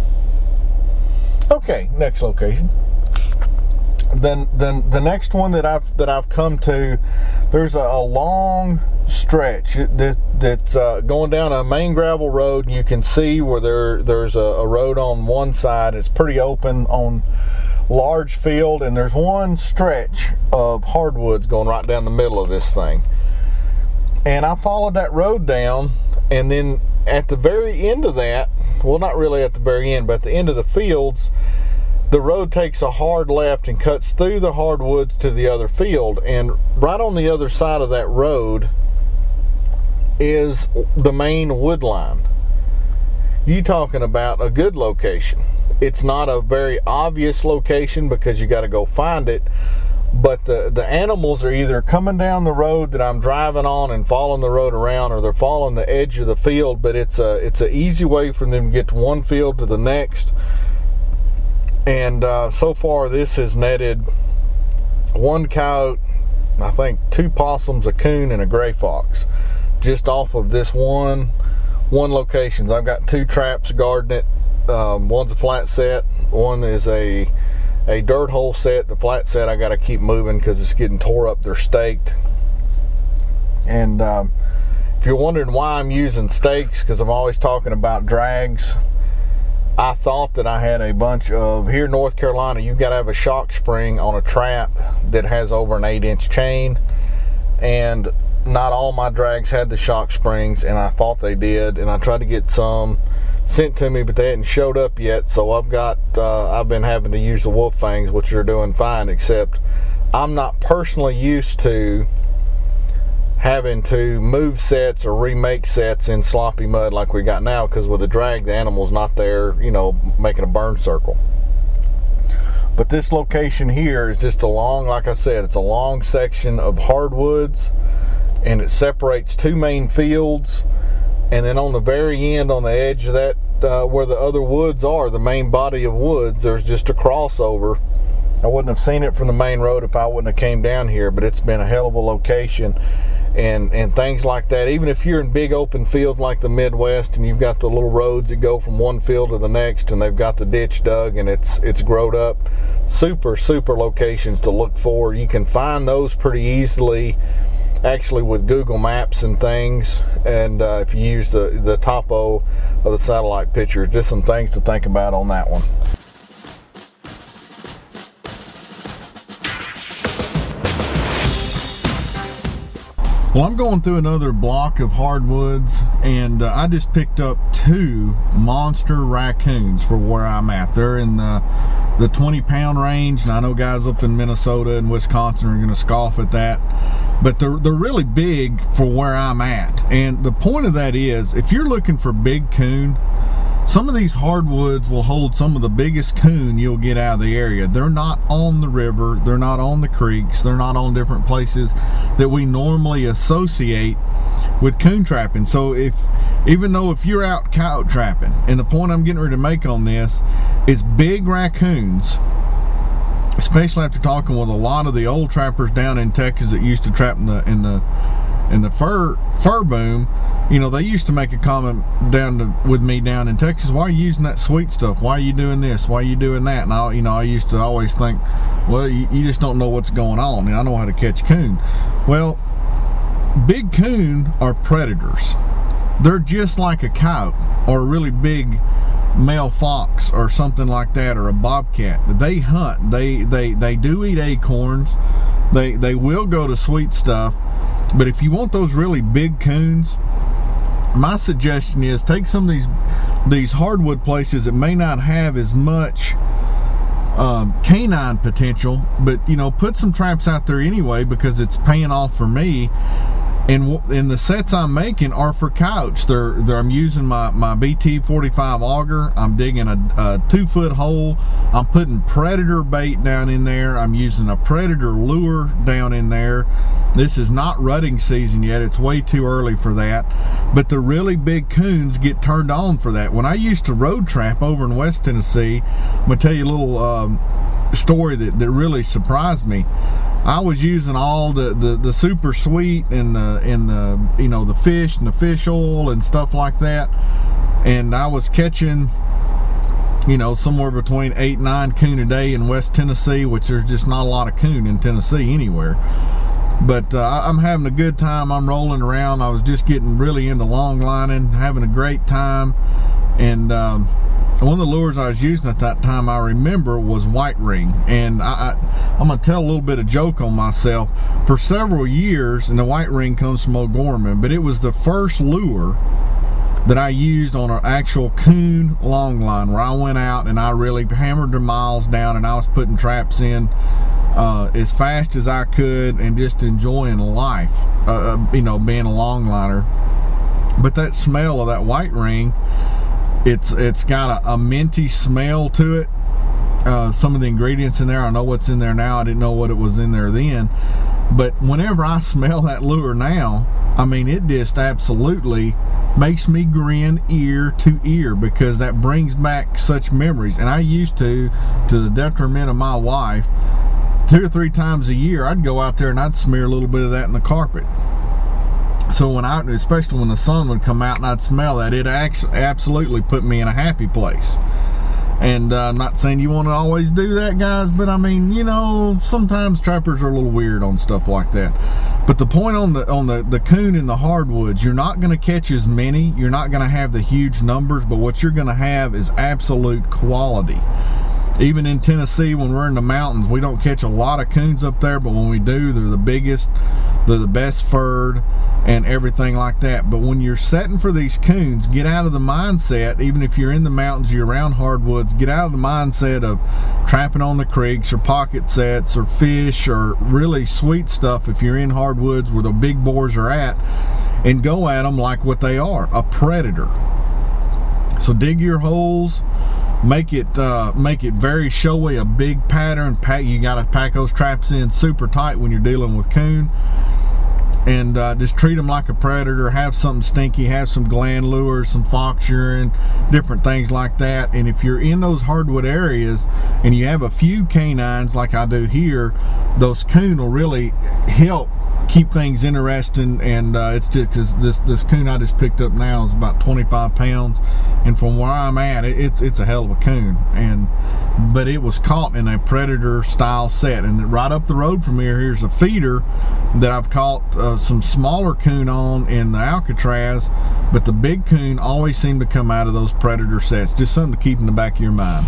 Okay, next location. Then the next one that I've come to, there's a long stretch that's going down a main gravel road, and you can see where there's a road on one side. It's pretty open on large field, and there's one stretch of hardwoods going right down the middle of this thing. And I followed that road down, and then at the very end of that, well, not really at the very end, but at the end of the fields, the road takes a hard left and cuts through the hardwoods to the other field. And right on the other side of that road is the main wood line. You talking about a good location. It's not a very obvious location because you got to go find it, but the animals are either coming down the road that I'm driving on and following the road around, or they're following the edge of the field. But it's an easy way for them to get to one field to the next. And so far this has netted one coyote, I think 2 possums, a coon, and a gray fox, just off of this one location. I've got 2 traps guarding it. One's a flat set, one is a dirt hole set. The flat set I got to keep moving because it's getting tore up. They're staked. And if you're wondering why I'm using stakes, because I'm always talking about drags, I thought that I had a bunch of, here in North Carolina, you've got to have a shock spring on a trap that has over an 8-inch chain, and not all my drags had the shock springs, and I thought they did, and I tried to get some sent to me, but they hadn't showed up yet. So I've been having to use the wolf fangs, which are doing fine, except I'm not personally used to having to move sets or remake sets in sloppy mud like we got now, because with the drag, the animal's not there, making a burn circle. But this location here is just a long, like I said, it's a long section of hardwoods, and it separates 2 main fields. And then on the very end, on the edge of that, where the other woods are, the main body of woods, there's just a crossover. I wouldn't have seen it from the main road if I wouldn't have came down here, but it's been a hell of a location. And things like that, even if you're in big open fields like the Midwest, and you've got the little roads that go from one field to the next, and they've got the ditch dug and it's growed up, super locations to look for. You can find those pretty easily, actually, with Google Maps and things, and if you use the topo of the satellite pictures. Just some things to think about on that one. Well, I'm going through another block of hardwoods, and I just picked up 2 monster raccoons for where I'm at. They're in the 20-pound range, and I know guys up in Minnesota and Wisconsin are going to scoff at that, but they're really big for where I'm at. And the point of that is, if you're looking for big coon, some of these hardwoods will hold some of the biggest coon you'll get out of the area. They're not on the river, they're not on the creeks, they're not on different places that we normally associate with coon trapping. So even though if you're out coyote trapping, and the point I'm getting ready to make on this is big raccoons, especially after talking with a lot of the old trappers down in Texas that used to trap in the fur boom, they used to make a comment with me down in Texas, why are you using that sweet stuff? Why are you doing this? Why are you doing that? And I used to always think, well, you just don't know what's going on. And I know how to catch coon. Well, big coon are predators. They're just like a coyote or a really big male fox or something like that, or a bobcat. They hunt. They do eat acorns. They will go to sweet stuff. But if you want those really big coons, my suggestion is take some of these hardwood places that may not have as much canine potential, but put some traps out there anyway, because it's paying off for me. And the sets I'm making are for coyotes. I'm using my BT45 auger. I'm digging a 2-foot hole. I'm putting predator bait down in there. I'm using a predator lure down in there. This is not rutting season yet. It's way too early for that. But the really big coons get turned on for that. When I used to road trap over in West Tennessee, I'm going to tell you a little story that really surprised me. I was using all the super sweet and the you know, the fish and the fish oil and stuff like that, and I was catching, you know, somewhere between 8 and 9 coon a day in West Tennessee, which there's just not a lot of coon in Tennessee anywhere. But I'm having a good time. I'm rolling around. I was just getting really into long lining, having a great time. And one of the lures I was using at that time, I remember, was white ring. And I'm going to tell a little bit of joke on myself. For several years, and the white ring comes from O'Gorman, but it was the first lure that I used on an actual coon long line, where I went out and I really hammered the miles down, and I was putting traps in as fast as I could and just enjoying life, you know, being a long liner. But that smell of that white ring, it's got a minty smell to it. Some of the ingredients in there, I know what's in there now. I didn't know what it was in there then. But whenever I smell that lure now, I mean, it just absolutely makes me grin ear to ear, because that brings back such memories. And I used to the detriment of my wife, 2 or 3 times a year, I'd go out there and I'd smear a little bit of that in the carpet. So especially when the sun would come out and I'd smell that, it absolutely put me in a happy place. And I'm not saying you want to always do that, guys, but I mean, you know, sometimes trappers are a little weird on stuff like that. But the point on the coon in the hardwoods, you're not going to catch as many, you're not going to have the huge numbers, but what you're going to have is absolute quality. Even in Tennessee, when we're in the mountains, we don't catch a lot of coons up there, but when we do, they're the biggest, they're the best furred, and everything like that. But when you're setting for these coons, get out of the mindset, even if you're in the mountains, you're around hardwoods, get out of the mindset of trapping on the creeks or pocket sets or fish or really sweet stuff if you're in hardwoods where the big boars are at, and go at them like what they are, a predator. So dig your holes, make it very showy, a big pattern. You got to pack those traps in super tight when you're dealing with coon, and just treat them like a predator. Have something stinky, have some gland lures, some fox urine, different things like that. And if you're in those hardwood areas and you have a few canines like I do here, those coon will really help keep things interesting. And it's just because this coon I just picked up now is about 25 pounds, and from where I'm at, it's a hell of a coon. But it was caught in a predator style set, and right up the road from here's a feeder that I've caught some smaller coon on in the Alcatraz, but the big coon always seem to come out of those predator sets. Just something to keep in the back of your mind.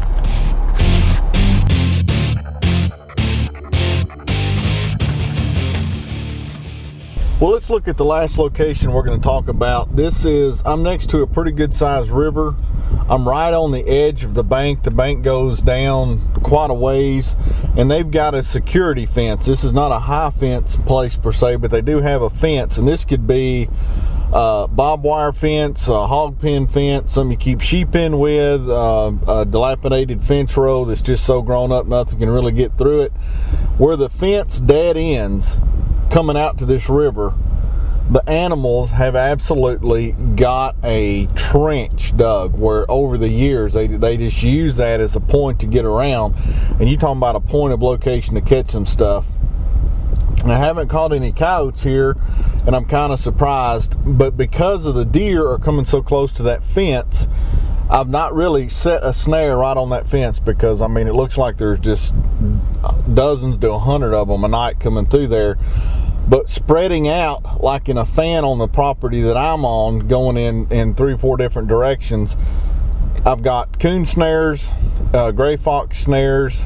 Well, let's look at the last location we're going to talk about. I'm next to a pretty good sized river. I'm right on the edge of the bank. The bank goes down quite a ways, and they've got a security fence. This is not a high fence place per se, but they do have a fence, and this could be barbed wire fence, a hog pen fence, something you keep sheep in with, a dilapidated fence row that's just so grown up nothing can really get through it. Where the fence dead ends coming out to this river, the animals have absolutely got a trench dug, where over the years they just use that as a point to get around. And you're talking about a point of location to catch some stuff. I haven't caught any coyotes here, and I'm kind of surprised, but because of the deer are coming so close to that fence, I've not really set a snare right on that fence, because I mean, it looks like there's just dozens to 100 of them a night coming through there. But spreading out like in a fan on the property that I'm on, going in 3 or 4 different directions, I've got coon snares, gray fox snares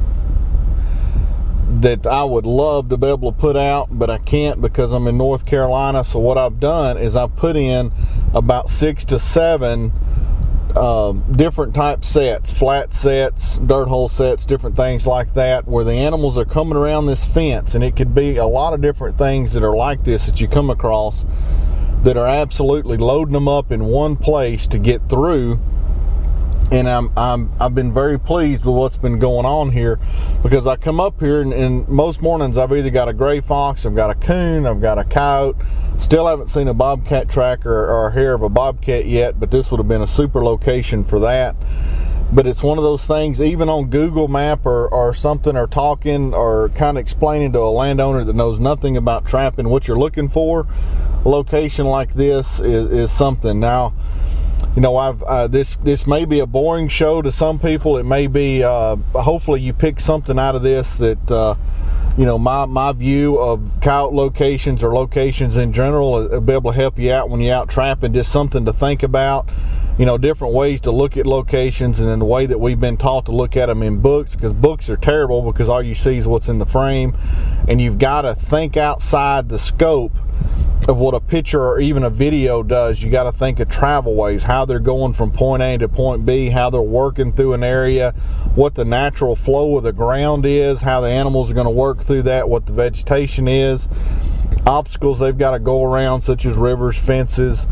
that I would love to be able to put out, but I can't because I'm in North Carolina. So what I've done is I've put in about 6 to 7 different type sets, flat sets, dirt hole sets, different things like that, where the animals are coming around this fence. And it could be a lot of different things that are like this that you come across that are absolutely loading them up in one place to get through. And I've been very pleased with what's been going on here, because I come up here and most mornings I've either got a gray fox, I've got a coon, I've got a coyote. Still haven't seen a bobcat tracker or a hair of a bobcat yet, but this would have been a super location for that. But it's one of those things, even on Google Map or something, or talking or kind of explaining to a landowner that knows nothing about trapping what you're looking for, a location like this is something. Now, you know, this may be a boring show to some people. It may be, hopefully you pick something out of this that, you know, my view of coyote locations or locations in general will be able to help you out when you're out trapping. Just something to think about. You know, different ways to look at locations, and in the way that we've been taught to look at them in books, because books are terrible because all you see is what's in the frame, and you've got to think outside the scope of what a picture or even a video does. You got to think of travel ways, how they're going from point A to point B, how they're working through an area, what the natural flow of the ground is, how the animals are going to work through that, what the vegetation is, obstacles they've got to go around, such as rivers, fences,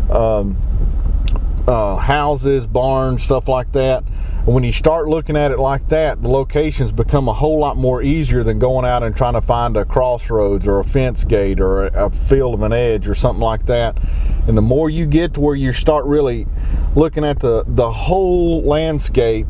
houses, barns, stuff like that. And when you start looking at it like that, the locations become a whole lot more easier than going out and trying to find a crossroads or a fence gate or a field of an edge or something like that. And the more you get to where you start really looking at the whole landscape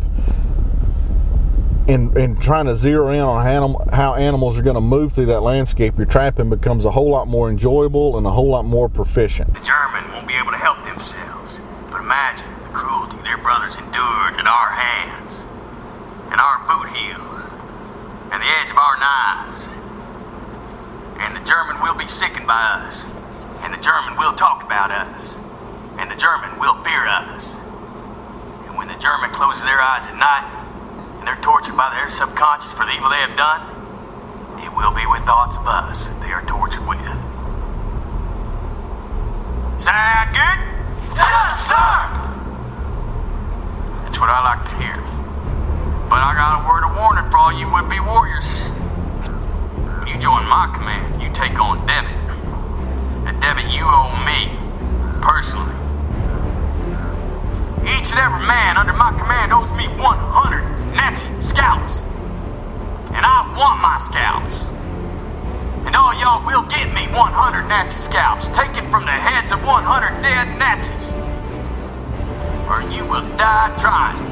and trying to zero in on how animals are going to move through that landscape, your trapping becomes a whole lot more enjoyable and a whole lot more proficient. The German won't be able to help themselves. But imagine the cruelty their brothers endured at our hands, and our boot heels, and the edge of our knives. And the German will be sickened by us, and the German will talk about us, and the German will fear us. And when the German closes their eyes at night, and they're tortured by their subconscious for the evil they have done, it will be with thoughts of us that they are tortured with. Sound good? Yes, sir! That's what I like to hear. But I got a word of warning for all you would-be warriors. When you join my command, you take on debit. A debit you owe me, personally. Each and every man under my command owes me 100 Nazi scalps. And I want my scalps. And all y'all will get me 100 Nazi scalps, taken from the heads of 100 dead Nazis. Or you will die trying.